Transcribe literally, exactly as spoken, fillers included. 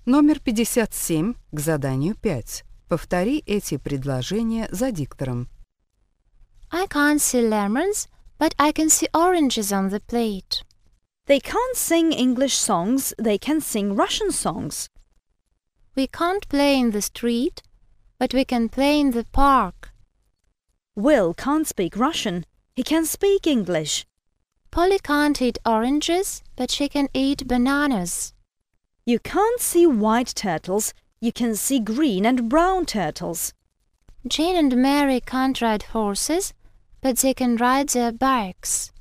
Номер пятьдесят семь к заданию пять. Повтори эти предложения за диктором. I can't see lemons, but I can see oranges on the plate. They can't sing English songs, they can sing Russian songs. We can't play in the street, but we can play in the park. Will can't speak Russian, he can speak English. Polly can't eat oranges, but she can eat bananas. You can't see white turtles, you can see green and brown turtles. Jane and Mary can't ride horses, but they can ride their bikes.